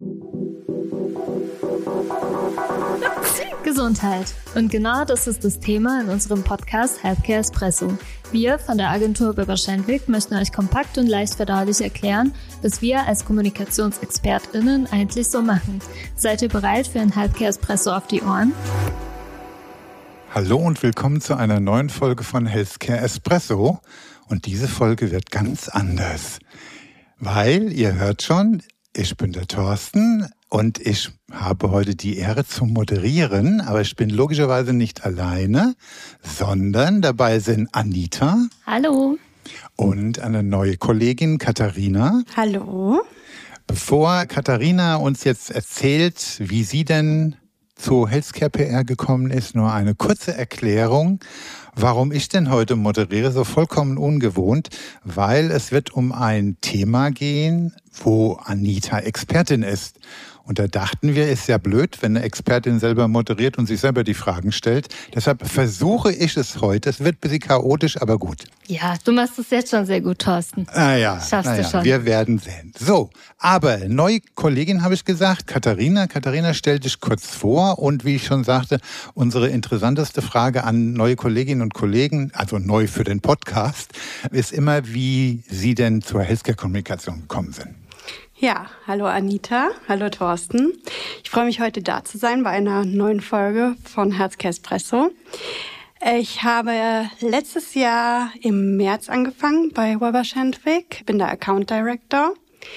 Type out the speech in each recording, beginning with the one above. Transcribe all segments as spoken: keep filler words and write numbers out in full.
Gesundheit. Und genau das ist das Thema in unserem Podcast Healthcare Espresso. Wir von der Agentur Böber Schendwick möchten euch kompakt und leicht verdaulich erklären, was wir als KommunikationsexpertInnen eigentlich so machen. Seid ihr bereit für ein Healthcare Espresso auf die Ohren? Hallo und willkommen zu einer neuen Folge von Healthcare Espresso. Und diese Folge wird ganz anders. Weil, ihr hört schon, ich bin der Thorsten und ich habe heute die Ehre zu moderieren, aber ich bin logischerweise nicht alleine, sondern dabei sind Anita. Hallo. Und eine neue Kollegin, Katharina. Hallo. Bevor Katharina uns jetzt erzählt, wie sie denn zu Healthcare P R gekommen ist, nur eine kurze Erklärung, warum ich denn heute moderiere, so vollkommen ungewohnt, weil es wird um ein Thema gehen, wo Anita Expertin ist. Und da dachten wir, ist ja blöd, wenn eine Expertin selber moderiert und sich selber die Fragen stellt. Deshalb versuche ich es heute. Es wird ein bisschen chaotisch, aber gut. Ja, du machst es jetzt schon sehr gut, Thorsten. Ah ja, Schaffst na du ja, schon. Wir werden sehen. So, aber neue Kollegin habe ich gesagt, Katharina. Katharina, stell dich kurz vor. Und wie ich schon sagte, unsere interessanteste Frage an neue Kolleginnen und Kollegen, also neu für den Podcast, ist immer, wie sie denn zur Healthcare-Kommunikation gekommen sind. Ja, hallo Anita, hallo Thorsten. Ich freue mich, heute da zu sein bei einer neuen Folge von Healthcare Espresso. Ich habe letztes Jahr im März angefangen bei Böber Schendwick, bin der Account Director.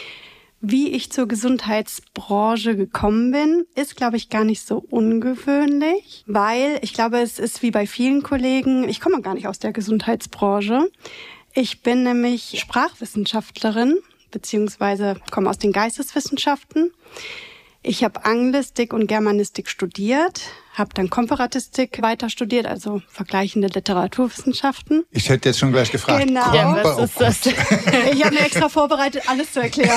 Wie ich zur Gesundheitsbranche gekommen bin, ist, glaube ich, gar nicht so ungewöhnlich, weil ich glaube, es ist wie bei vielen Kollegen, ich komme gar nicht aus der Gesundheitsbranche. Ich bin nämlich Sprachwissenschaftlerin, beziehungsweise komme aus den Geisteswissenschaften. Ich habe Anglistik und Germanistik studiert, habe dann Komparatistik weiter studiert, also vergleichende Literaturwissenschaften. Ich hätte jetzt schon gleich gefragt. Genau. Ja, was ist das? Ich habe mir extra vorbereitet, alles zu erklären.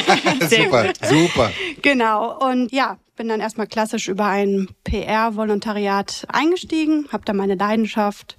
Super, super. Genau. Und ja, bin dann erstmal klassisch über ein P R-Volontariat eingestiegen, habe dann meine Leidenschaft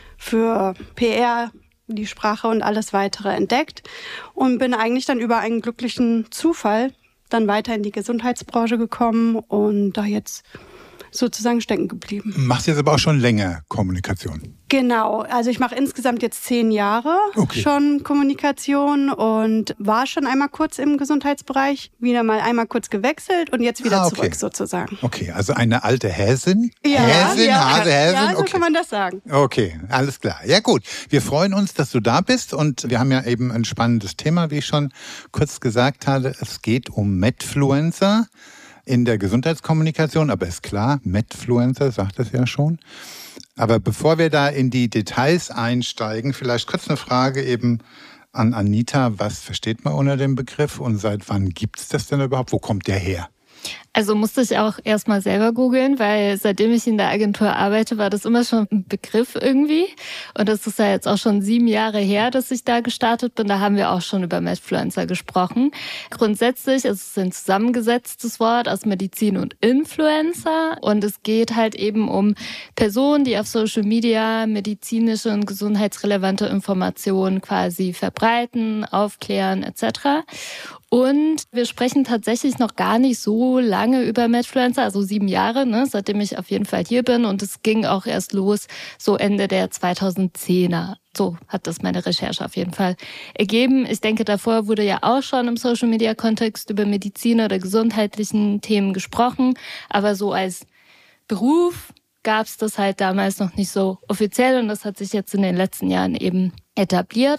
für P R, die Sprache und alles weitere entdeckt und bin eigentlich dann über einen glücklichen Zufall dann weiter in die Gesundheitsbranche gekommen und da jetzt sozusagen stecken geblieben. Machst jetzt aber auch schon länger Kommunikation? Genau, also ich mache insgesamt jetzt zehn Jahre okay. schon Kommunikation und war schon einmal kurz im Gesundheitsbereich, wieder mal einmal kurz gewechselt und jetzt wieder ah, okay. zurück sozusagen. Okay, also eine alte Häsin? Ja, Häsin, ja, Hase, Häsin? ja, so okay. kann man das sagen. Okay, alles klar. Ja gut, wir freuen uns, dass du da bist und wir haben ja eben ein spannendes Thema, wie ich schon kurz gesagt hatte. Es geht um Medfluencer in der Gesundheitskommunikation, aber ist klar, Medfluencer sagt es ja schon. Aber bevor wir da in die Details einsteigen, vielleicht kurz eine Frage eben an Anita. Was versteht man unter dem Begriff und seit wann gibt es das denn überhaupt? Wo kommt der her? Also musste ich auch erstmal selber googeln, weil seitdem ich in der Agentur arbeite, war das immer schon ein Begriff irgendwie. Und das ist ja jetzt auch schon sieben Jahre her, dass ich da gestartet bin. Da haben wir auch schon über Medfluencer gesprochen. Grundsätzlich ist es ein zusammengesetztes Wort aus Medizin und Influencer. Und es geht halt eben um Personen, die auf Social Media medizinische und gesundheitsrelevante Informationen quasi verbreiten, aufklären et cetera. Und wir sprechen tatsächlich noch gar nicht so lange über Medfluencer, also sieben Jahre, ne, seitdem ich auf jeden Fall hier bin. Und es ging auch erst los so Ende der zweitausendzehner. So hat das meine Recherche auf jeden Fall ergeben. Ich denke, davor wurde ja auch schon im Social-Media-Kontext über Medizin oder gesundheitlichen Themen gesprochen. Aber so als Beruf gab es das halt damals noch nicht so offiziell. Und das hat sich jetzt in den letzten Jahren eben etabliert.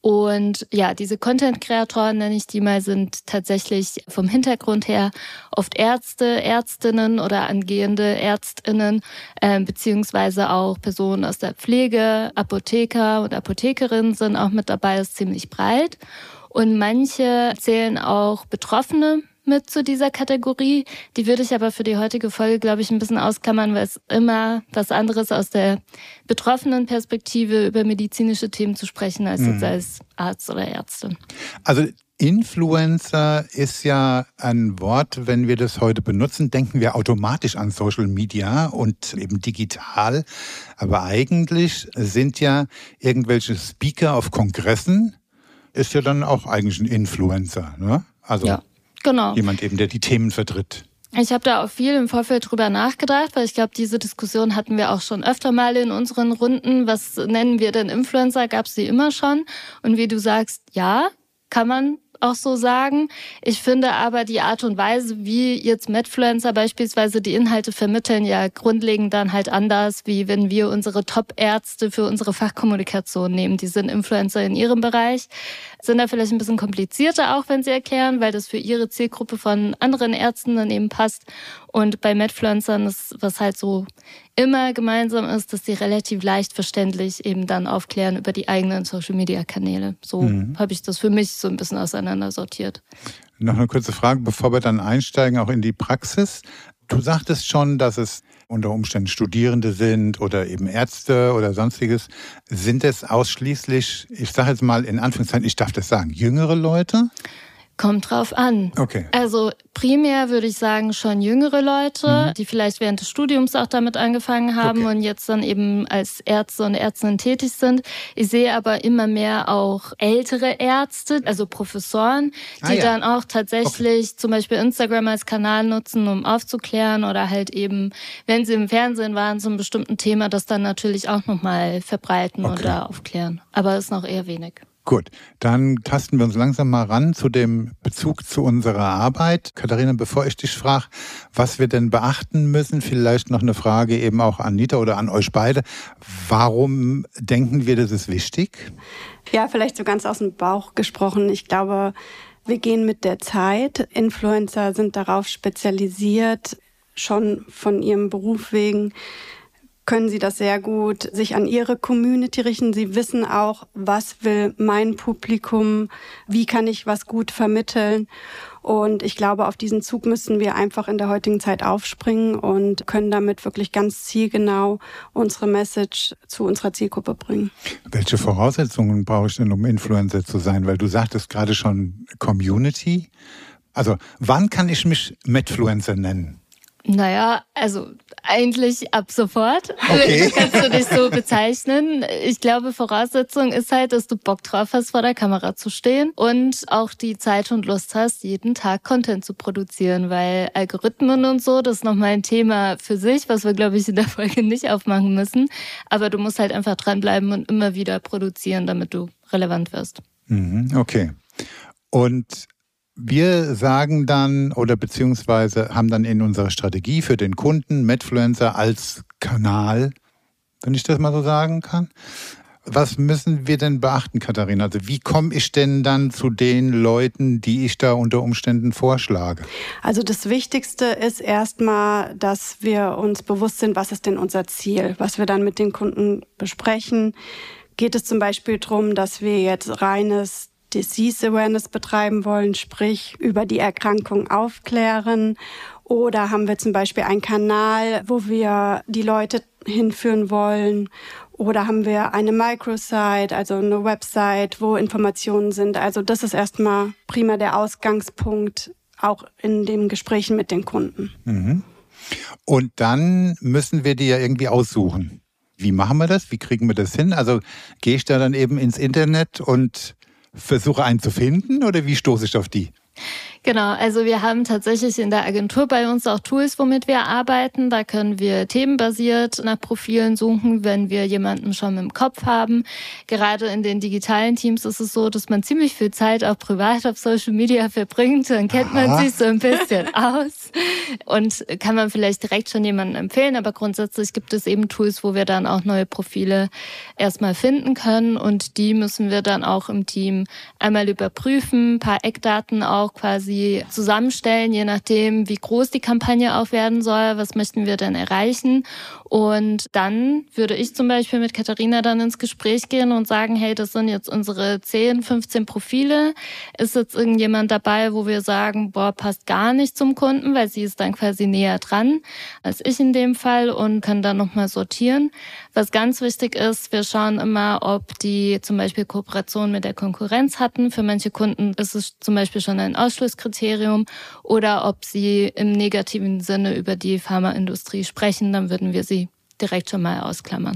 Und ja, diese Content-Kreatoren, nenne ich die mal, sind tatsächlich vom Hintergrund her oft Ärzte, Ärztinnen oder angehende Ärztinnen, äh, beziehungsweise auch Personen aus der Pflege, Apotheker und Apothekerinnen sind auch mit dabei, ist ziemlich breit. Und manche zählen auch Betroffene mit zu dieser Kategorie. Die würde ich aber für die heutige Folge, glaube ich, ein bisschen ausklammern, weil es immer was anderes aus der betroffenen Perspektive über medizinische Themen zu sprechen, als mhm. jetzt als Arzt oder Ärztin. Also Influencer ist ja ein Wort, wenn wir das heute benutzen, denken wir automatisch an Social Media und eben digital. Aber eigentlich sind ja irgendwelche Speaker auf Kongressen, ist ja dann auch eigentlich ein Influencer, ne? Also ja. Genau. Jemand eben, der die Themen vertritt. Ich habe da auch viel im Vorfeld drüber nachgedacht, weil ich glaube, diese Diskussion hatten wir auch schon öfter mal in unseren Runden. Was nennen wir denn Influencer? Gab es die immer schon? Und wie du sagst, ja, kann man auch so sagen. Ich finde aber die Art und Weise, wie jetzt Medfluencer beispielsweise die Inhalte vermitteln, ja grundlegend dann halt anders, wie wenn wir unsere Top-Ärzte für unsere Fachkommunikation nehmen. Die sind Influencer in ihrem Bereich, sind da vielleicht ein bisschen komplizierter auch, wenn sie erklären, weil das für ihre Zielgruppe von anderen Ärzten dann eben passt. Und bei Medfluencern ist, was halt so immer gemeinsam ist, dass sie relativ leicht verständlich eben dann aufklären über die eigenen Social-Media-Kanäle. So mhm. habe ich das für mich so ein bisschen auseinander sortiert. Noch eine kurze Frage, bevor wir dann einsteigen, auch in die Praxis. Du sagtest schon, dass es unter Umständen Studierende sind oder eben Ärzte oder sonstiges. Sind es ausschließlich, ich sage jetzt mal in Anführungszeichen, ich darf das sagen, jüngere Leute? Kommt drauf an. Okay. Also primär würde ich sagen schon jüngere Leute, mhm. die vielleicht während des Studiums auch damit angefangen haben okay. und jetzt dann eben als Ärzte und Ärztinnen tätig sind. Ich sehe aber immer mehr auch ältere Ärzte, also Professoren, die ah, ja. dann auch tatsächlich okay. zum Beispiel Instagram als Kanal nutzen, um aufzuklären oder halt eben, wenn sie im Fernsehen waren, zu einem bestimmten Thema, das dann natürlich auch nochmal verbreiten okay. oder aufklären. Aber es ist noch eher wenig. Gut, dann tasten wir uns langsam mal ran zu dem Bezug zu unserer Arbeit. Katharina, bevor ich dich frage, was wir denn beachten müssen, vielleicht noch eine Frage eben auch an Anita oder an euch beide. Warum denken wir, das ist wichtig? Ja, vielleicht so ganz aus dem Bauch gesprochen. Ich glaube, wir gehen mit der Zeit. Influencer sind darauf spezialisiert, schon von ihrem Beruf wegen, können sie das sehr gut sich an ihre Community richten. Sie wissen auch, was will mein Publikum, wie kann ich was gut vermitteln. Und ich glaube, auf diesen Zug müssen wir einfach in der heutigen Zeit aufspringen und können damit wirklich ganz zielgenau unsere Message zu unserer Zielgruppe bringen. Welche Voraussetzungen brauche ich denn, um Influencer zu sein? Weil du sagtest gerade schon Community. Also wann kann ich mich Medfluencer nennen? Naja, also eigentlich ab sofort okay. kannst du dich so bezeichnen. Ich glaube, Voraussetzung ist halt, dass du Bock drauf hast, vor der Kamera zu stehen und auch die Zeit und Lust hast, jeden Tag Content zu produzieren, weil Algorithmen und so, das ist nochmal ein Thema für sich, was wir, glaube ich, in der Folge nicht aufmachen müssen. Aber du musst halt einfach dranbleiben und immer wieder produzieren, damit du relevant wirst. Mhm, okay. Und wir sagen dann oder beziehungsweise haben dann in unserer Strategie für den Kunden Medfluencer als Kanal, wenn ich das mal so sagen kann. Was müssen wir denn beachten, Katharina? Also wie komme ich denn dann zu den Leuten, die ich da unter Umständen vorschlage? Also das Wichtigste ist erstmal, dass wir uns bewusst sind, was ist denn unser Ziel, was wir dann mit den Kunden besprechen. Geht es zum Beispiel darum, dass wir jetzt reines Disease Awareness betreiben wollen, sprich über die Erkrankung aufklären? Oder haben wir zum Beispiel einen Kanal, wo wir die Leute hinführen wollen? Oder haben wir eine Microsite, also eine Website, wo Informationen sind? Also das ist erstmal prima der Ausgangspunkt, auch in den Gesprächen mit den Kunden. Mhm. Und dann müssen wir die ja irgendwie aussuchen. Wie machen wir das? Wie kriegen wir das hin? Also gehe ich da dann eben ins Internet und versuche einen zu finden oder wie stoße ich auf die? Genau, also wir haben tatsächlich in der Agentur bei uns auch Tools, womit wir arbeiten. Da können wir themenbasiert nach Profilen suchen, wenn wir jemanden schon im Kopf haben. Gerade in den digitalen Teams ist es so, dass man ziemlich viel Zeit auch privat auf Social Media verbringt. Dann kennt Aha. man sich so ein bisschen aus und kann man vielleicht direkt schon jemanden empfehlen. Aber grundsätzlich gibt es eben Tools, wo wir dann auch neue Profile erstmal finden können. Und die müssen wir dann auch im Team einmal überprüfen, ein paar Eckdaten auch quasi zusammenstellen, je nachdem, wie groß die Kampagne auch werden soll, was möchten wir denn erreichen. Und dann würde ich zum Beispiel mit Katharina dann ins Gespräch gehen und sagen, hey, das sind jetzt unsere zehn, fünfzehn Profile. Ist jetzt irgendjemand dabei, wo wir sagen, boah, passt gar nicht zum Kunden, weil sie ist dann quasi näher dran als ich in dem Fall und können dann nochmal sortieren. Was ganz wichtig ist, wir schauen immer, ob die zum Beispiel Kooperation mit der Konkurrenz hatten. Für manche Kunden ist es zum Beispiel schon ein Ausschlusskriterium oder ob sie im negativen Sinne über die Pharmaindustrie sprechen, dann würden wir sie direkt schon mal ausklammern.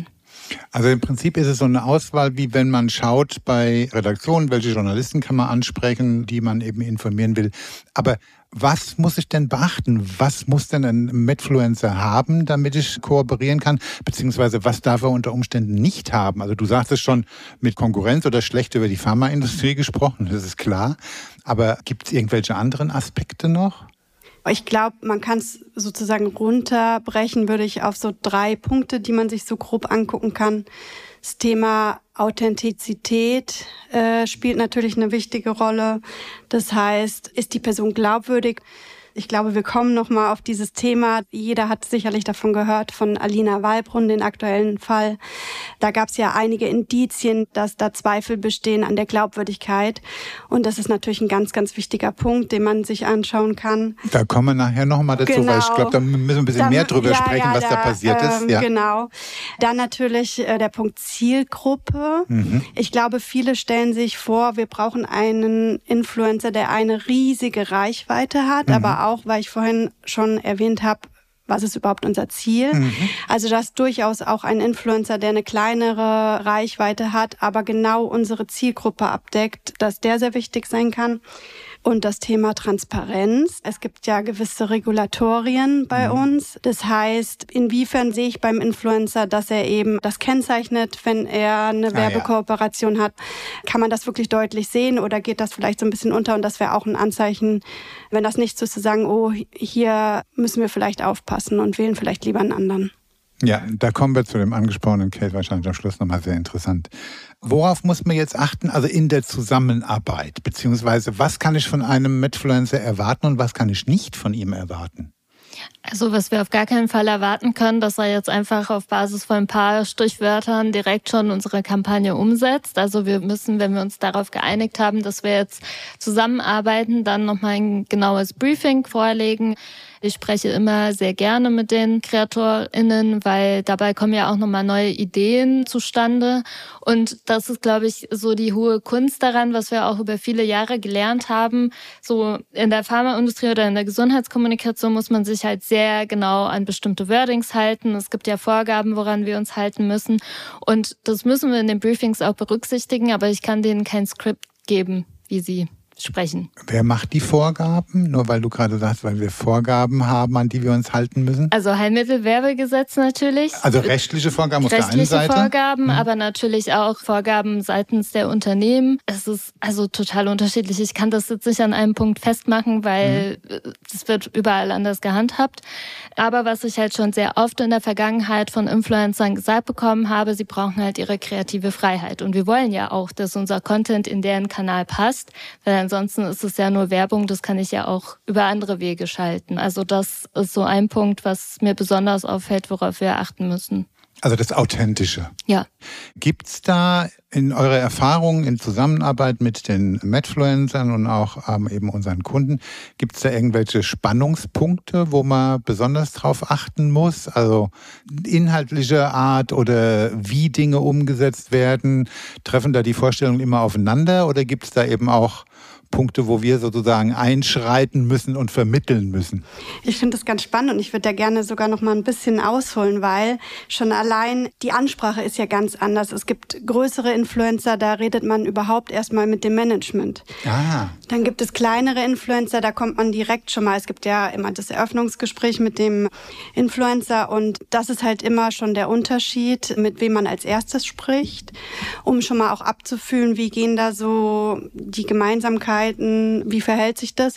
Also im Prinzip ist es so eine Auswahl, wie wenn man schaut bei Redaktionen, welche Journalisten kann man ansprechen, die man eben informieren will. Aber was muss ich denn beachten? Was muss denn ein Medfluencer haben, damit ich kooperieren kann? Beziehungsweise was darf er unter Umständen nicht haben? Also du sagst es schon, mit Konkurrenz oder schlecht über die Pharmaindustrie gesprochen, das ist klar. Aber gibt es irgendwelche anderen Aspekte noch? Ich glaube, man kann es sozusagen runterbrechen, würde ich auf so drei Punkte, die man sich so grob angucken kann. Das Thema Authentizität äh, spielt natürlich eine wichtige Rolle. Das heißt, ist die Person glaubwürdig? Ich glaube, wir kommen nochmal auf dieses Thema. Jeder hat sicherlich davon gehört, von Alina Wallbrunn, den aktuellen Fall. Da gab es ja einige Indizien, dass da Zweifel bestehen an der Glaubwürdigkeit. Und das ist natürlich ein ganz, ganz wichtiger Punkt, den man sich anschauen kann. Da kommen wir nachher nochmal dazu, genau. Weil ich glaube, da müssen wir ein bisschen da, mehr drüber ja, sprechen, ja, was da, da passiert ähm, ist. Ja. Genau. Dann natürlich äh, der Punkt Zielgruppe. Mhm. Ich glaube, viele stellen sich vor, wir brauchen einen Influencer, der eine riesige Reichweite hat, mhm. aber auch, weil ich vorhin schon erwähnt habe, was ist überhaupt unser Ziel? Mhm. Also dass durchaus auch ein Influencer, der eine kleinere Reichweite hat, aber genau unsere Zielgruppe abdeckt, dass der sehr wichtig sein kann. Und das Thema Transparenz. Es gibt ja gewisse Regulatorien bei mhm. uns. Das heißt, inwiefern sehe ich beim Influencer, dass er eben das kennzeichnet, wenn er eine ah, Werbekooperation ja. hat? Kann man das wirklich deutlich sehen oder geht das vielleicht so ein bisschen unter? Und das wäre auch ein Anzeichen, wenn das nicht so ist, zu sagen, oh, hier müssen wir vielleicht aufpassen und wählen vielleicht lieber einen anderen. Ja, da kommen wir zu dem angesprochenen Case wahrscheinlich am Schluss nochmal sehr interessant. Worauf muss man jetzt achten, also in der Zusammenarbeit? Beziehungsweise was kann ich von einem Medfluencer erwarten und was kann ich nicht von ihm erwarten? Also was wir auf gar keinen Fall erwarten können, dass er jetzt einfach auf Basis von ein paar Stichwörtern direkt schon unsere Kampagne umsetzt. Also wir müssen, wenn wir uns darauf geeinigt haben, dass wir jetzt zusammenarbeiten, dann nochmal ein genaues Briefing vorlegen. Ich spreche immer sehr gerne mit den KreatorInnen, weil dabei kommen ja auch nochmal neue Ideen zustande. Und das ist, glaube ich, so die hohe Kunst daran, was wir auch über viele Jahre gelernt haben. So in der Pharmaindustrie oder in der Gesundheitskommunikation muss man sich halt sehr genau an bestimmte Wordings halten. Es gibt ja Vorgaben, woran wir uns halten müssen. Und das müssen wir in den Briefings auch berücksichtigen, aber ich kann denen kein Skript geben, wie sie sprechen. Wer macht die Vorgaben? Nur weil du gerade sagst, weil wir Vorgaben haben, an die wir uns halten müssen? Also Heilmittelwerbegesetz natürlich. Also rechtliche Vorgaben rechtliche auf der einen Seite? Rechtliche Vorgaben, mhm. aber natürlich auch Vorgaben seitens der Unternehmen. Es ist also total unterschiedlich. Ich kann das jetzt nicht an einem Punkt festmachen, weil es mhm. wird überall anders gehandhabt. Aber was ich halt schon sehr oft in der Vergangenheit von Influencern gesagt bekommen habe, sie brauchen halt ihre kreative Freiheit. Und wir wollen ja auch, dass unser Content in deren Kanal passt, weil ansonsten ist es ja nur Werbung, das kann ich ja auch über andere Wege schalten. Also das ist so ein Punkt, was mir besonders auffällt, worauf wir achten müssen. Also das Authentische. Ja. Gibt es da in eurer Erfahrung in Zusammenarbeit mit den Medfluencern und auch ähm, eben unseren Kunden, gibt es da irgendwelche Spannungspunkte, wo man besonders drauf achten muss? Also inhaltliche Art oder wie Dinge umgesetzt werden? Treffen da die Vorstellungen immer aufeinander oder gibt es da eben auch Punkte, wo wir sozusagen einschreiten müssen und vermitteln müssen? Ich finde das ganz spannend und ich würde da gerne sogar noch mal ein bisschen ausholen, weil schon allein die Ansprache ist ja ganz anders. Es gibt größere Influencer, da redet man überhaupt erstmal mit dem Management. Ah. Dann gibt es kleinere Influencer, da kommt man direkt schon mal, es gibt ja immer das Eröffnungsgespräch mit dem Influencer und das ist halt immer schon der Unterschied, mit wem man als erstes spricht, um schon mal auch abzufühlen, wie gehen da so die Gemeinsamkeiten, wie verhält sich das?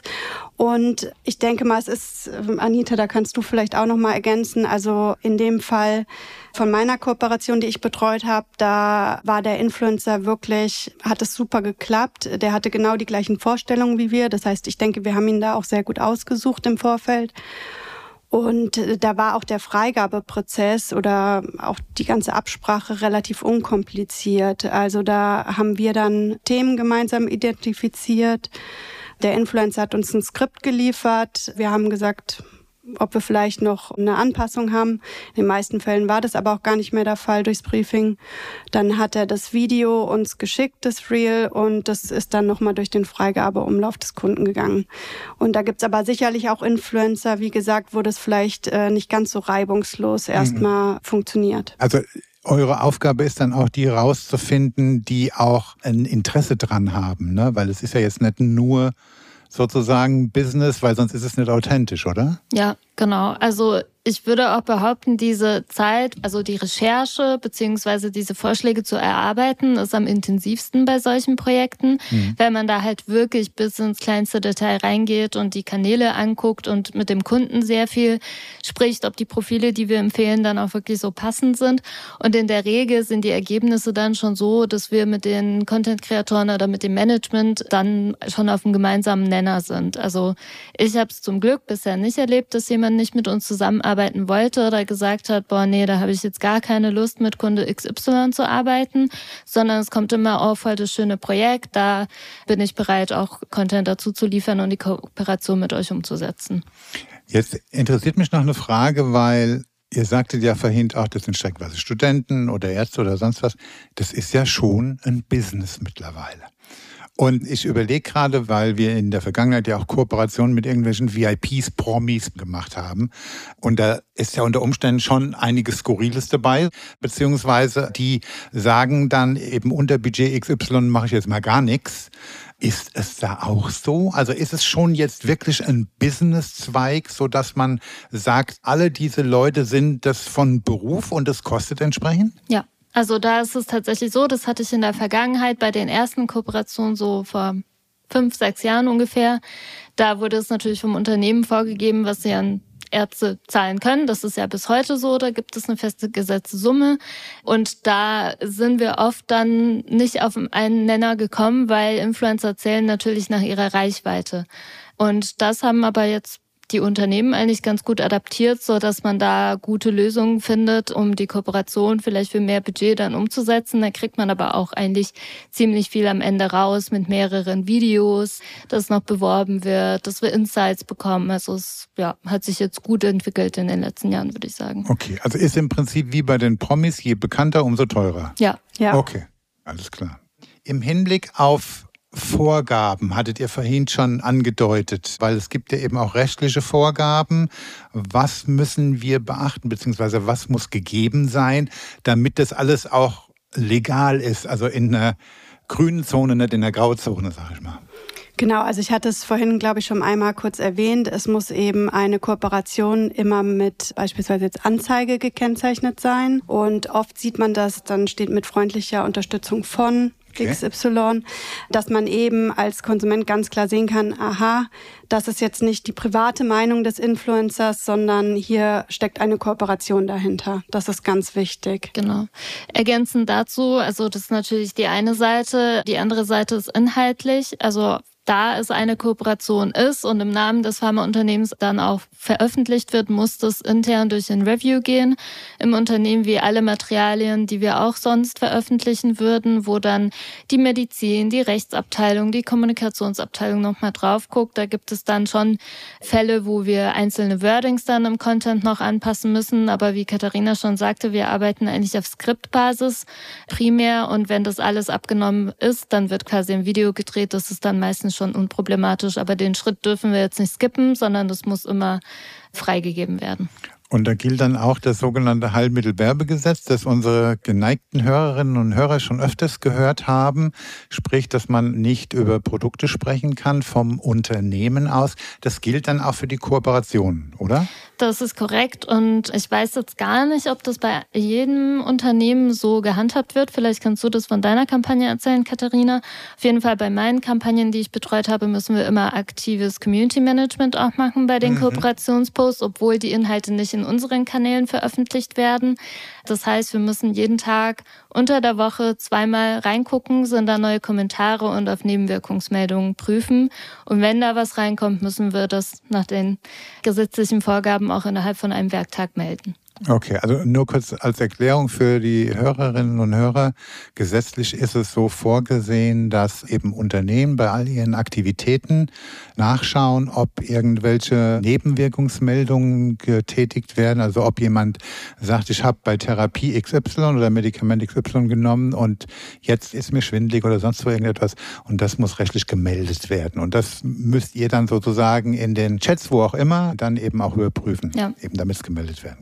Und ich denke mal, es ist, Anita, da kannst du vielleicht auch noch mal ergänzen, also in dem Fall von meiner Kooperation, die ich betreut habe, da war der Influencer wirklich, hat es super geklappt. Der hatte genau die gleichen Vorstellungen wie wir. Das heißt, ich denke, wir haben ihn da auch sehr gut ausgesucht im Vorfeld. Und da war auch der Freigabeprozess oder auch die ganze Absprache relativ unkompliziert. Also da haben wir dann Themen gemeinsam identifiziert. Der Influencer hat uns ein Skript geliefert. Wir haben gesagt, ob wir vielleicht noch eine Anpassung haben. In den meisten Fällen war das aber auch gar nicht mehr der Fall durchs Briefing. Dann hat er das Video uns geschickt, das Reel, und das ist dann nochmal durch den Freigabeumlauf des Kunden gegangen. Und da gibt's aber sicherlich auch Influencer, wie gesagt, wo das vielleicht äh, nicht ganz so reibungslos erstmal mhm. funktioniert. Also eure Aufgabe ist dann auch, die rauszufinden, die auch ein Interesse dran haben, ne? Weil es ist ja jetzt nicht nur sozusagen Business, weil sonst ist es nicht authentisch, oder? Ja, genau. Also ich würde auch behaupten, diese Zeit, also die Recherche beziehungsweise diese Vorschläge zu erarbeiten, ist am intensivsten bei solchen Projekten, mhm. weil man da halt wirklich bis ins kleinste Detail reingeht und die Kanäle anguckt und mit dem Kunden sehr viel spricht, ob die Profile, die wir empfehlen, dann auch wirklich so passend sind. Und in der Regel sind die Ergebnisse dann schon so, dass wir mit den Content-Kreatoren oder mit dem Management dann schon auf einem gemeinsamen Nenner sind. Also ich habe es zum Glück bisher nicht erlebt, dass jemand nicht mit uns zusammenarbeitet wollte oder gesagt hat, boah, nee, da habe ich jetzt gar keine Lust, mit Kunde X Y zu arbeiten, sondern es kommt immer auf, voll das schöne Projekt, da bin ich bereit, auch Content dazu zu liefern und die Kooperation mit euch umzusetzen. Jetzt interessiert mich noch eine Frage, weil ihr sagtet ja vorhin auch, das sind streckenweise Studenten oder Ärzte oder sonst was. Das ist ja schon ein Business mittlerweile. Und ich überlege gerade, weil wir in der Vergangenheit ja auch Kooperationen mit irgendwelchen V I Ps, Promis gemacht haben. Und da ist ja unter Umständen schon einiges Skurriles dabei. Beziehungsweise die sagen dann eben unter Budget X Y mache ich jetzt mal gar nichts. Ist es da auch so? Also ist es schon jetzt wirklich ein Businesszweig, sodass man sagt, alle diese Leute sind das von Beruf und das kostet entsprechend? Ja. Also da ist es tatsächlich so, das hatte ich in der Vergangenheit bei den ersten Kooperationen so vor fünf, sechs Jahren ungefähr. Da wurde es natürlich vom Unternehmen vorgegeben, was sie an Ärzte zahlen können. Das ist ja bis heute so, da gibt es eine feste gesetzte Summe. Und da sind wir oft dann nicht auf einen Nenner gekommen, weil Influencer zählen natürlich nach ihrer Reichweite. Und das haben aber jetzt die Unternehmen eigentlich ganz gut adaptiert, so dass man da gute Lösungen findet, um die Kooperation vielleicht für mehr Budget dann umzusetzen. Da kriegt man aber auch eigentlich ziemlich viel am Ende raus mit mehreren Videos, dass noch beworben wird, dass wir Insights bekommen. Also es ja, hat sich jetzt gut entwickelt in den letzten Jahren, würde ich sagen. Okay, also ist im Prinzip wie bei den Promis, je bekannter, umso teurer. Ja. Ja. Okay, alles klar. Im Hinblick auf Vorgaben hattet ihr vorhin schon angedeutet, weil es gibt ja eben auch rechtliche Vorgaben. Was müssen wir beachten, beziehungsweise was muss gegeben sein, damit das alles auch legal ist, also in einer grünen Zone, nicht in der Grauzone, sag ich mal. Genau, also ich hatte es vorhin, glaube ich, schon einmal kurz erwähnt. Es muss eben eine Kooperation immer mit beispielsweise jetzt Anzeige gekennzeichnet sein. Und oft sieht man das, dann steht mit freundlicher Unterstützung von Okay. X Y, dass man eben als Konsument ganz klar sehen kann, aha, das ist jetzt nicht die private Meinung des Influencers, sondern hier steckt eine Kooperation dahinter. Das ist ganz wichtig. Genau. Ergänzend dazu, also das ist natürlich die eine Seite, die andere Seite ist inhaltlich, also da es eine Kooperation ist und im Namen des Pharmaunternehmens dann auch veröffentlicht wird, muss das intern durch ein Review gehen im Unternehmen, wie alle Materialien, die wir auch sonst veröffentlichen würden, wo dann die Medizin, die Rechtsabteilung, die Kommunikationsabteilung nochmal drauf guckt. Da gibt es dann schon Fälle, wo wir einzelne Wordings dann im Content noch anpassen müssen. Aber wie Katharina schon sagte, wir arbeiten eigentlich auf Skriptbasis primär und wenn das alles abgenommen ist, dann wird quasi ein Video gedreht. Das ist dann meistens schon unproblematisch, aber den Schritt dürfen wir jetzt nicht skippen, sondern das muss immer freigegeben werden. Und da gilt dann auch das sogenannte Heilmittelwerbegesetz, das unsere geneigten Hörerinnen und Hörer schon öfters gehört haben. Sprich, dass man nicht über Produkte sprechen kann vom Unternehmen aus. Das gilt dann auch für die Kooperation, oder? Das ist korrekt und ich weiß jetzt gar nicht, ob das bei jedem Unternehmen so gehandhabt wird. Vielleicht kannst du das von deiner Kampagne erzählen, Katharina. Auf jeden Fall bei meinen Kampagnen, die ich betreut habe, müssen wir immer aktives Community Management auch machen bei den mhm. Kooperationsposts, obwohl die Inhalte nicht in unseren Kanälen veröffentlicht werden. Das heißt, wir müssen jeden Tag unter der Woche zweimal reingucken, sind da neue Kommentare und auf Nebenwirkungsmeldungen prüfen. Und wenn da was reinkommt, müssen wir das nach den gesetzlichen Vorgaben auch innerhalb von einem Werktag melden. Okay, also nur kurz als Erklärung für die Hörerinnen und Hörer. Gesetzlich ist es so vorgesehen, dass eben Unternehmen bei all ihren Aktivitäten nachschauen, ob irgendwelche Nebenwirkungsmeldungen getätigt werden. Also ob jemand sagt, ich habe bei Therapie X Y oder Medikament X Y genommen und jetzt ist mir schwindelig oder sonst wo irgendetwas. Und das muss rechtlich gemeldet werden. Und das müsst ihr dann sozusagen in den Chats, wo auch immer, dann eben auch überprüfen, ja. eben damit es gemeldet werden kann. Okay.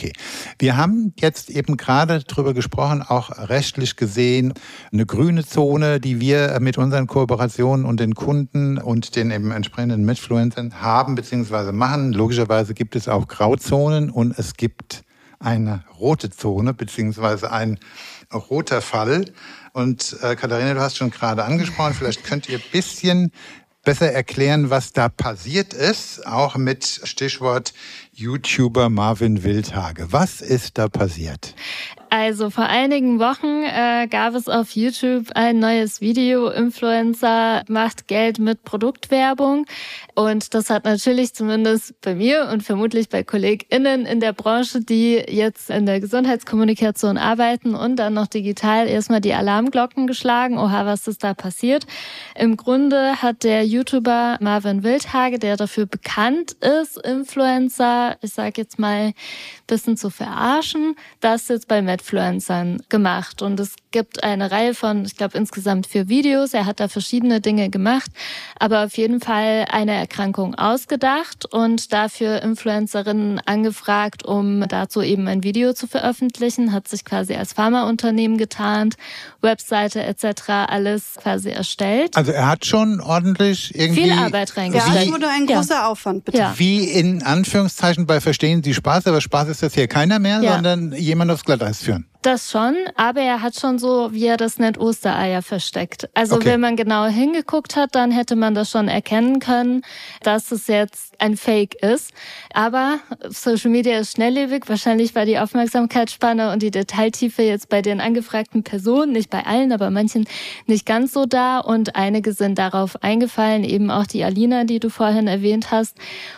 Okay. Wir haben jetzt eben gerade drüber gesprochen, auch rechtlich gesehen, eine grüne Zone, die wir mit unseren Kooperationen und den Kunden und den eben entsprechenden Medfluencern haben bzw. machen. Logischerweise gibt es auch Grauzonen und es gibt eine rote Zone bzw. ein roter Fall. Und äh, Katharina, du hast schon gerade angesprochen, vielleicht könnt ihr ein bisschen besser erklären, was da passiert ist, auch mit Stichwort YouTuber Marvin Wildhage. Was ist da passiert? Also vor einigen Wochen äh, gab es auf YouTube ein neues Video. Influencer macht Geld mit Produktwerbung. Und das hat natürlich zumindest bei mir und vermutlich bei KollegInnen in der Branche, die jetzt in der Gesundheitskommunikation arbeiten und dann noch digital erstmal die Alarmglocken geschlagen. Oha, was ist da passiert? Im Grunde hat der YouTuber Marvin Wildhage, der dafür bekannt ist, Influencer, ich sag jetzt mal, ein bisschen zu verarschen, das jetzt bei Medfluencern gemacht. Und es gibt eine Reihe von, ich glaube insgesamt vier Videos. Er hat da verschiedene Dinge gemacht, aber auf jeden Fall eine Erkrankung ausgedacht und dafür Influencerinnen angefragt, um dazu eben ein Video zu veröffentlichen, hat sich quasi als Pharmaunternehmen getarnt, Webseite et cetera alles quasi erstellt. Also er hat schon ordentlich irgendwie... Viel Arbeit reingesteckt. Ja, es wurde ein großer ja. Aufwand, bitte. Ja. Wie in Anführungszeichen bei Verstehen Sie Spaß, aber Spaß ist das hier keiner mehr, ja. sondern jemand aufs Glatteis führen. Das schon, aber er hat schon so, wie er das nennt, Ostereier versteckt. Also okay. wenn man genau hingeguckt hat, dann hätte man das schon erkennen können, dass es jetzt ein Fake ist. Aber Social Media ist schnelllebig. Wahrscheinlich war die Aufmerksamkeitsspanne und die Detailtiefe jetzt bei den angefragten Personen, nicht bei allen, aber manchen nicht ganz so da. Und einige sind darauf eingefallen, eben auch die Alina, die du vorhin erwähnt hast.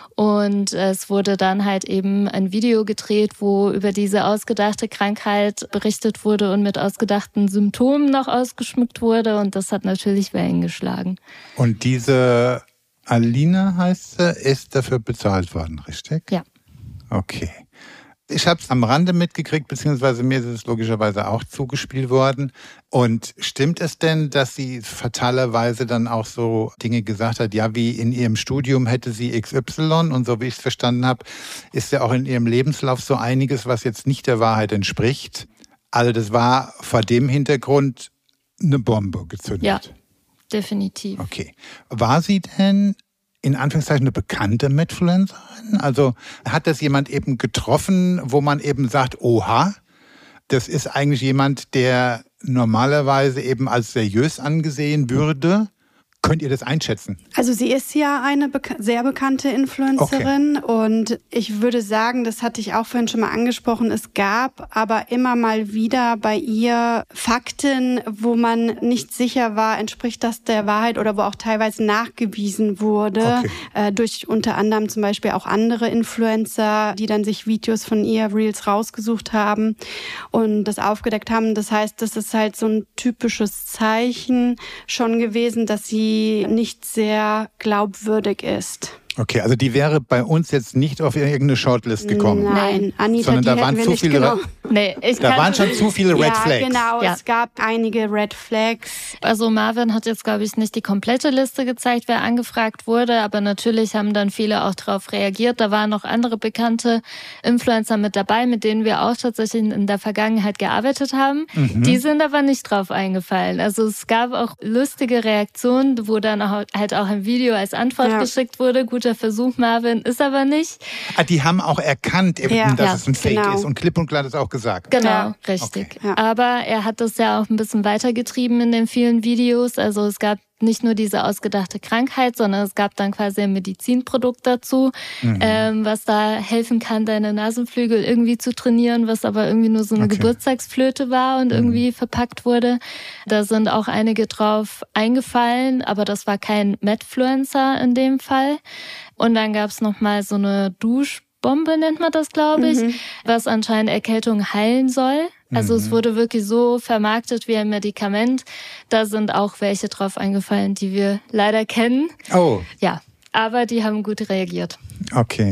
Und es wurde dann halt eben ein Video gedreht, wo über diese ausgedachte Krankheit berichtet wurde und mit ausgedachten Symptomen noch ausgeschmückt wurde. Und das hat natürlich Wellen geschlagen. Und diese Alina heißt sie, ist dafür bezahlt worden, richtig? Ja. Okay. Ich habe es am Rande mitgekriegt, beziehungsweise mir ist es logischerweise auch zugespielt worden. Und stimmt es denn, dass sie fatalerweise dann auch so Dinge gesagt hat, ja, wie in ihrem Studium hätte sie X Y und so wie ich es verstanden habe, ist ja auch in ihrem Lebenslauf so einiges, was jetzt nicht der Wahrheit entspricht. Also das war vor dem Hintergrund eine Bombe gezündet. Ja, definitiv. Okay. War sie denn in Anführungszeichen eine bekannte Medfluencerin? Also hat das jemand eben getroffen, wo man eben sagt, oha, das ist eigentlich jemand, der normalerweise eben als seriös angesehen würde? Könnt ihr das einschätzen? Also sie ist ja eine beka- sehr bekannte Influencerin okay. und ich würde sagen, das hatte ich auch vorhin schon mal angesprochen, es gab aber immer mal wieder bei ihr Fakten, wo man nicht sicher war, entspricht das der Wahrheit oder wo auch teilweise nachgewiesen wurde, okay. äh, durch unter anderem zum Beispiel auch andere Influencer, die dann sich Videos von ihr, Reels rausgesucht haben und das aufgedeckt haben. Das heißt, das ist halt so ein typisches Zeichen schon gewesen, dass sie nicht sehr glaubwürdig ist. Okay, also die wäre bei uns jetzt nicht auf irgendeine Shortlist gekommen. Nein, Anita, sondern die da waren wir zu nicht viele. genommen. Nee, ich da waren schon zu viele Red ja, Flags. Genau, ja, es gab einige Red Flags. Also Marvin hat jetzt, glaube ich, nicht die komplette Liste gezeigt, wer angefragt wurde, aber natürlich haben dann viele auch darauf reagiert. Da waren noch andere bekannte Influencer mit dabei, mit denen wir auch tatsächlich in der Vergangenheit gearbeitet haben. Mhm. Die sind aber nicht drauf eingefallen. Also es gab auch lustige Reaktionen, wo dann halt auch ein Video als Antwort ja. geschickt wurde. Guter Versuch, Marvin. Ist aber nicht. Ah, die haben auch erkannt, eben, ja, dass ja, es ein Fake genau. ist und klipp und klar das auch gesagt. Genau, ja. richtig. Okay. Ja. Aber er hat das ja auch ein bisschen weitergetrieben in den vielen Videos. Also es gab nicht nur diese ausgedachte Krankheit, sondern es gab dann quasi ein Medizinprodukt dazu, mhm. ähm, was da helfen kann, deine Nasenflügel irgendwie zu trainieren, was aber irgendwie nur so eine okay. Geburtstagsflöte war und mhm. irgendwie verpackt wurde. Da sind auch einige drauf eingefallen, aber das war kein Medfluencer in dem Fall. Und dann gab es nochmal so eine Duschbombe, nennt man das, glaube ich, mhm. was anscheinend Erkältung heilen soll. Also mhm. es wurde wirklich so vermarktet wie ein Medikament. Da sind auch welche drauf eingefallen, die wir leider kennen. Oh. Ja, aber die haben gut reagiert. Okay.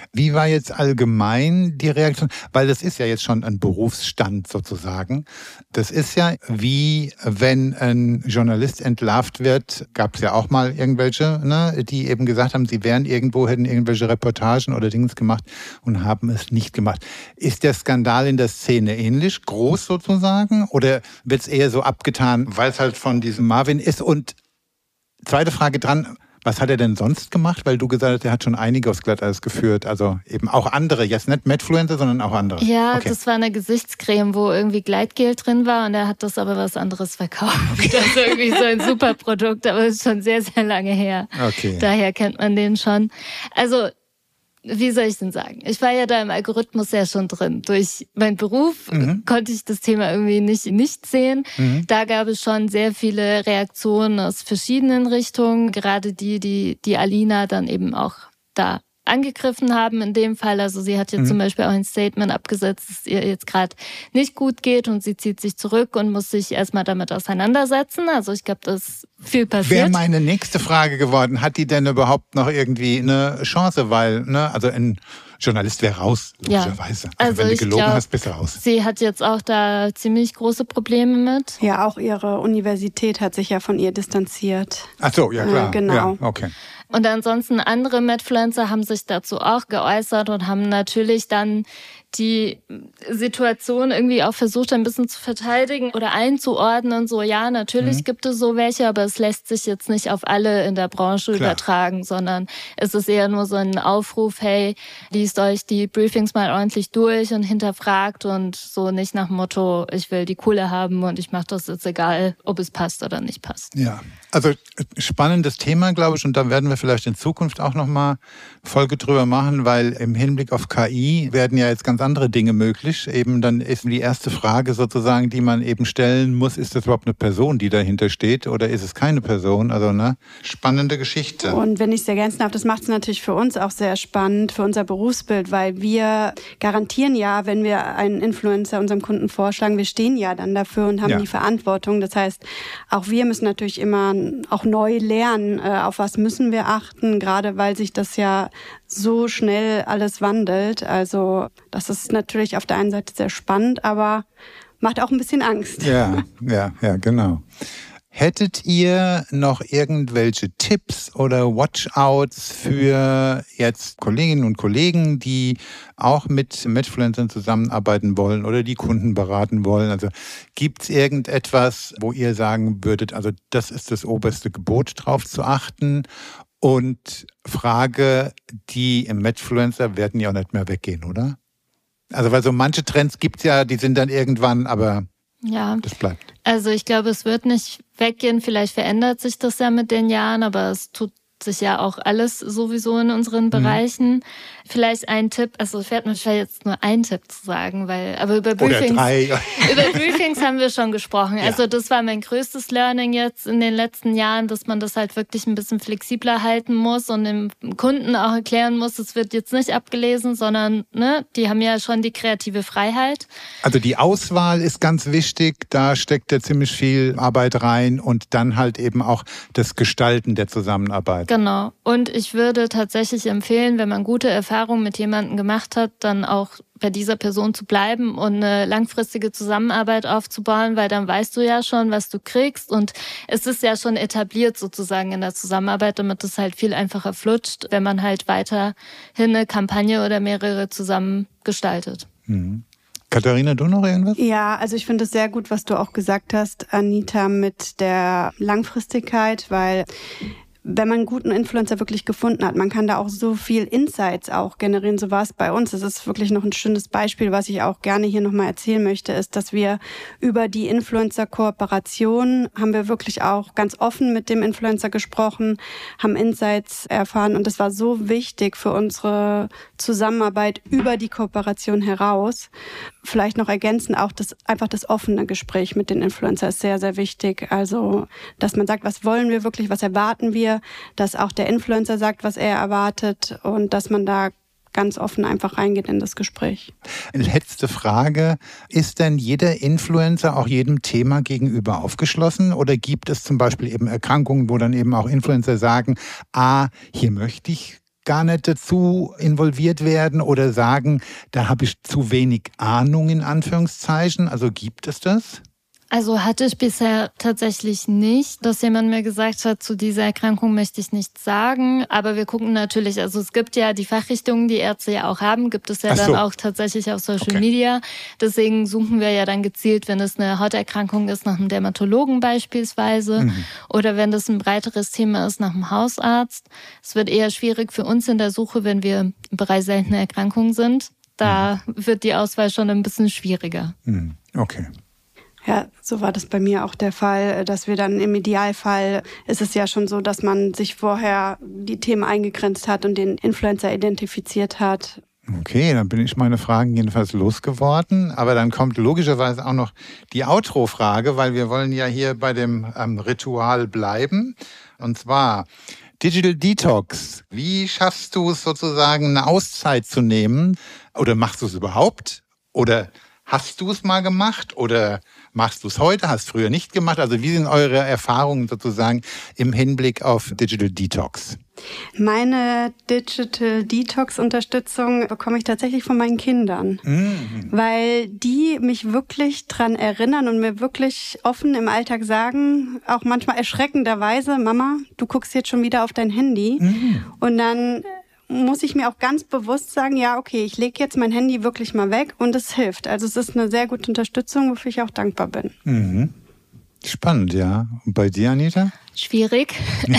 Wie war jetzt allgemein die Reaktion? Weil das ist ja jetzt schon ein Berufsstand sozusagen. Das ist ja wie, wenn ein Journalist entlarvt wird, gab es ja auch mal irgendwelche, ne, die eben gesagt haben, sie wären irgendwo, hätten irgendwelche Reportagen oder Dinge gemacht und haben es nicht gemacht. Ist der Skandal in der Szene ähnlich groß sozusagen oder wird es eher so abgetan, weil es halt von diesem Marvin ist? Und zweite Frage dran, was hat er denn sonst gemacht? Weil du gesagt hast, er hat schon einige aufs Glatteis geführt. Also eben auch andere. Jetzt nicht Medfluencer, sondern auch andere. Ja, okay. Das war eine Gesichtscreme, wo irgendwie Gleitgel drin war und er hat das aber was anderes verkauft. Okay. Das ist irgendwie so ein super Produkt, aber das ist schon sehr, sehr lange her. Okay. Daher kennt man den schon. Also, wie soll ich denn sagen? Ich war ja da im Algorithmus ja schon drin. Durch meinen Beruf mhm. konnte ich das Thema irgendwie nicht, nicht sehen. Mhm. Da gab es schon sehr viele Reaktionen aus verschiedenen Richtungen. Gerade die, die, die Alina dann eben auch da angegriffen haben in dem Fall. Also sie hat jetzt mhm. zum Beispiel auch ein Statement abgesetzt, dass es ihr jetzt gerade nicht gut geht und sie zieht sich zurück und muss sich erstmal damit auseinandersetzen. Also ich glaube, das ist viel passiert. Wäre meine nächste Frage geworden, hat die denn überhaupt noch irgendwie eine Chance? Weil, ne, also ein Journalist wäre raus, logischerweise. Ja. Also, also wenn du gelogen glaub, hast, bist du raus. Sie hat jetzt auch da ziemlich große Probleme mit. Ja, auch ihre Universität hat sich ja von ihr distanziert. Ach so, ja klar. Äh, genau. Ja, okay. Und ansonsten andere Medfluencer haben sich dazu auch geäußert und haben natürlich dann die Situation irgendwie auch versucht, ein bisschen zu verteidigen oder einzuordnen. So, ja, natürlich mhm. gibt es so welche, aber es lässt sich jetzt nicht auf alle in der Branche Klar. übertragen, sondern es ist eher nur so ein Aufruf, hey, liest euch die Briefings mal ordentlich durch und hinterfragt und so nicht nach dem Motto, ich will die Kohle haben und ich mache das jetzt egal, ob es passt oder nicht passt. Ja, also spannendes Thema, glaube ich, und da werden wir vielleicht in Zukunft auch nochmal Folge drüber machen, weil im Hinblick auf K I werden ja jetzt ganz andere Dinge möglich. Eben dann ist die erste Frage sozusagen, die man eben stellen muss, ist das überhaupt eine Person, die dahinter steht oder ist es keine Person? Also ne, spannende Geschichte. Und wenn ich es ergänzen darf, das macht es natürlich für uns auch sehr spannend, für unser Berufsbild, weil wir garantieren ja, wenn wir einen Influencer unserem Kunden vorschlagen, wir stehen ja dann dafür und haben ja. die Verantwortung. Das heißt, auch wir müssen natürlich immer auch neu lernen, auf was müssen wir achten, gerade weil sich das ja so schnell alles wandelt. Also das ist natürlich auf der einen Seite sehr spannend, aber macht auch ein bisschen Angst. Ja, ja, ja, genau. Hättet ihr noch irgendwelche Tipps oder Watchouts für jetzt Kolleginnen und Kollegen, die auch mit Medfluencern zusammenarbeiten wollen oder die Kunden beraten wollen? Also gibt es irgendetwas, wo ihr sagen würdet, also das ist das oberste Gebot, drauf zu achten? Und Frage, die im Medfluencer werden ja auch nicht mehr weggehen, oder? Also weil so manche Trends gibt's ja, die sind dann irgendwann, aber ja. das bleibt. Also ich glaube, es wird nicht weggehen. Vielleicht verändert sich das ja mit den Jahren, aber es tut sich ja auch alles sowieso in unseren Bereichen. Mhm. Vielleicht ein Tipp, also es fällt mir schwer, jetzt nur einen Tipp zu sagen, weil, aber über Briefings, über Briefings haben wir schon gesprochen. Ja. Also das war mein größtes Learning jetzt in den letzten Jahren, dass man das halt wirklich ein bisschen flexibler halten muss und dem Kunden auch erklären muss, es wird jetzt nicht abgelesen, sondern ne, die haben ja schon die kreative Freiheit. Also die Auswahl ist ganz wichtig, da steckt ja ziemlich viel Arbeit rein und dann halt eben auch das Gestalten der Zusammenarbeit. Genau. Und ich würde tatsächlich empfehlen, wenn man gute Erfahrungen mit jemandem gemacht hat, dann auch bei dieser Person zu bleiben und eine langfristige Zusammenarbeit aufzubauen, weil dann weißt du ja schon, was du kriegst und es ist ja schon etabliert sozusagen in der Zusammenarbeit, damit es halt viel einfacher flutscht, wenn man halt weiterhin eine Kampagne oder mehrere zusammen gestaltet. Mhm. Katharina, du noch irgendwas? Ja, also ich finde es sehr gut, was du auch gesagt hast, Anita, mit der Langfristigkeit, weil wenn man einen guten Influencer wirklich gefunden hat, man kann da auch so viel Insights auch generieren. So war es bei uns. Das ist wirklich noch ein schönes Beispiel, was ich auch gerne hier nochmal erzählen möchte, ist, dass wir über die Influencer-Kooperation haben wir wirklich auch ganz offen mit dem Influencer gesprochen, haben Insights erfahren und das war so wichtig für unsere Zusammenarbeit über die Kooperation heraus. Vielleicht noch ergänzen, auch das einfach das offene Gespräch mit den Influencern ist sehr, sehr wichtig. Also, dass man sagt, was wollen wir wirklich, was erwarten wir, dass auch der Influencer sagt, was er erwartet und dass man da ganz offen einfach reingeht in das Gespräch. Letzte Frage. Ist denn jeder Influencer auch jedem Thema gegenüber aufgeschlossen? Oder gibt es zum Beispiel eben Erkrankungen, wo dann eben auch Influencer sagen, ah, hier möchte ich gar nicht dazu involviert werden oder sagen, da habe ich zu wenig Ahnung in Anführungszeichen? Also gibt es das? Also hatte ich bisher tatsächlich nicht, dass jemand mir gesagt hat, zu dieser Erkrankung möchte ich nichts sagen. Aber wir gucken natürlich, also es gibt ja die Fachrichtungen, die Ärzte ja auch haben, gibt es ja Ach so. dann auch tatsächlich auf Social Okay. Media. Deswegen suchen wir ja dann gezielt, wenn es eine Hauterkrankung ist, nach einem Dermatologen beispielsweise. Mhm. Oder wenn das ein breiteres Thema ist, nach einem Hausarzt. Es wird eher schwierig für uns in der Suche, wenn wir im Bereich seltene Erkrankungen sind. Da mhm. wird die Auswahl schon ein bisschen schwieriger. Mhm. Okay. Ja, so war das bei mir auch der Fall, dass wir dann im Idealfall, ist es ja schon so, dass man sich vorher die Themen eingegrenzt hat und den Influencer identifiziert hat. Okay, dann bin ich meine Fragen jedenfalls losgeworden. Aber dann kommt logischerweise auch noch die Outro-Frage, weil wir wollen ja hier bei dem ähm, Ritual bleiben. Und zwar Digital Detox. Wie schaffst du es sozusagen, eine Auszeit zu nehmen? Oder machst du es überhaupt? Oder hast du es mal gemacht? Oder machst du es heute? Hast du früher nicht gemacht? Also wie sind eure Erfahrungen sozusagen im Hinblick auf Digital Detox? Meine Digital Detox-Unterstützung bekomme ich tatsächlich von meinen Kindern, mhm. weil die mich wirklich dran erinnern und mir wirklich offen im Alltag sagen, auch manchmal erschreckenderweise, Mama, du guckst jetzt schon wieder auf dein Handy. Mhm. Und dann muss ich mir auch ganz bewusst sagen, ja, okay, ich lege jetzt mein Handy wirklich mal weg und es hilft. Also es ist eine sehr gute Unterstützung, wofür ich auch dankbar bin. Mhm. Spannend, ja. Und bei dir, Anita? Schwierig.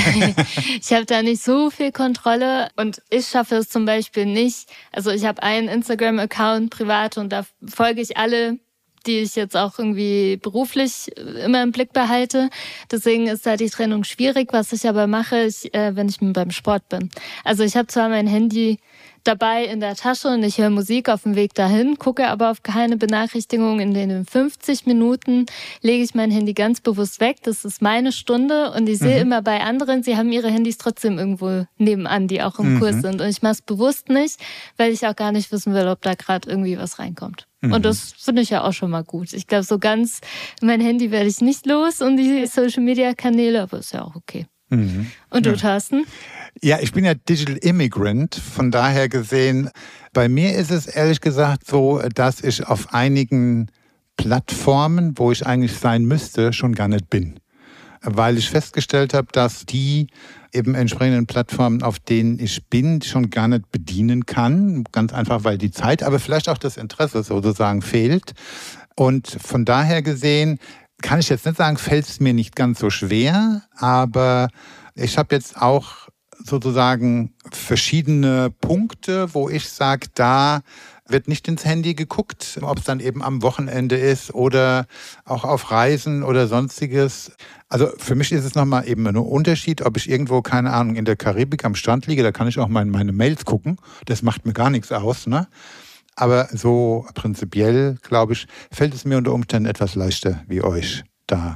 Ich habe da nicht so viel Kontrolle und ich schaffe es zum Beispiel nicht. Also ich habe einen Instagram-Account privat und da folge ich alle, die ich jetzt auch irgendwie beruflich immer im Blick behalte. Deswegen ist da die Trennung schwierig. Was ich aber mache, ich, äh, wenn ich beim Sport bin. Also ich habe zwar mein Handy dabei in der Tasche und ich höre Musik auf dem Weg dahin, gucke aber auf keine Benachrichtigungen. In den fünfzig Minuten lege ich mein Handy ganz bewusst weg. Das ist meine Stunde und ich sehe mhm. immer bei anderen, sie haben ihre Handys trotzdem irgendwo nebenan, die auch im mhm. Kurs sind. Und ich mache es bewusst nicht, weil ich auch gar nicht wissen will, ob da gerade irgendwie was reinkommt. Mhm. Und das finde ich ja auch schon mal gut. Ich glaube, so ganz mein Handy werde ich nicht los und die Social-Media-Kanäle, aber ist ja auch okay. Mhm. Und du, ja. Thorsten? Ja, ich bin ja Digital Immigrant, von daher gesehen, bei mir ist es ehrlich gesagt so, dass ich auf einigen Plattformen, wo ich eigentlich sein müsste, schon gar nicht bin. Weil ich festgestellt habe, dass die eben entsprechenden Plattformen, auf denen ich bin, schon gar nicht bedienen kann. Ganz einfach, weil die Zeit, aber vielleicht auch das Interesse sozusagen fehlt. Und von daher gesehen kann ich jetzt nicht sagen, fällt es mir nicht ganz so schwer, aber ich habe jetzt auch sozusagen verschiedene Punkte, wo ich sage, da wird nicht ins Handy geguckt, ob es dann eben am Wochenende ist oder auch auf Reisen oder sonstiges. Also für mich ist es nochmal eben ein Unterschied, ob ich irgendwo, keine Ahnung, in der Karibik am Strand liege, da kann ich auch meine, meine Mails gucken. Das macht mir gar nichts aus, ne? Aber so prinzipiell, glaube ich, fällt es mir unter Umständen etwas leichter wie euch da.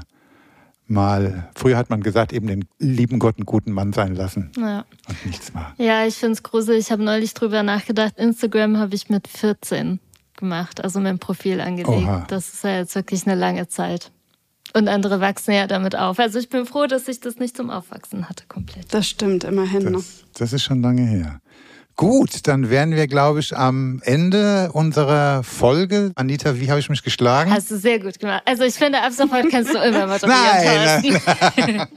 Mal, früher hat man gesagt, eben den lieben Gott einen guten Mann sein lassen ja. und nichts machen. Ja, ich finde es gruselig. Ich habe neulich drüber nachgedacht. Instagram habe ich mit vierzehn gemacht, also mein Profil angelegt. Oha. Das ist ja jetzt wirklich eine lange Zeit. Und andere wachsen ja damit auf. Also ich bin froh, dass ich das nicht zum Aufwachsen hatte komplett. Das stimmt, immerhin noch. Das, das ist schon lange her. Gut, dann wären wir, glaube ich, am Ende unserer Folge. Anita, wie habe ich mich geschlagen? Hast du sehr gut gemacht. Also ich finde, ab sofort kannst du immer moderieren. Nein,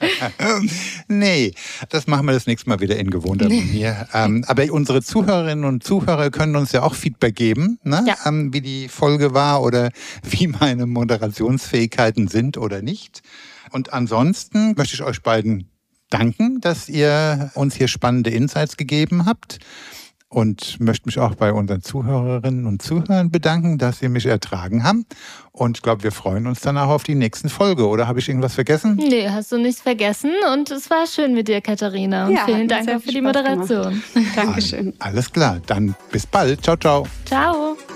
nee, das machen wir das nächste Mal wieder in gewohnter Manier. ähm, aber unsere Zuhörerinnen und Zuhörer können uns ja auch Feedback geben, ne? Ja. ähm, wie die Folge war oder wie meine Moderationsfähigkeiten sind oder nicht. Und ansonsten möchte ich euch beiden danken, dass ihr uns hier spannende Insights gegeben habt und möchte mich auch bei unseren Zuhörerinnen und Zuhörern bedanken, dass sie mich ertragen haben. Und ich glaube, wir freuen uns dann auch auf die nächsten Folge. Oder habe ich irgendwas vergessen? Nee, hast du nichts vergessen. Und es war schön mit dir, Katharina. Und ja, vielen Dank auch für die Moderation. Dankeschön. Alles klar, dann bis bald. Ciao, ciao. Ciao.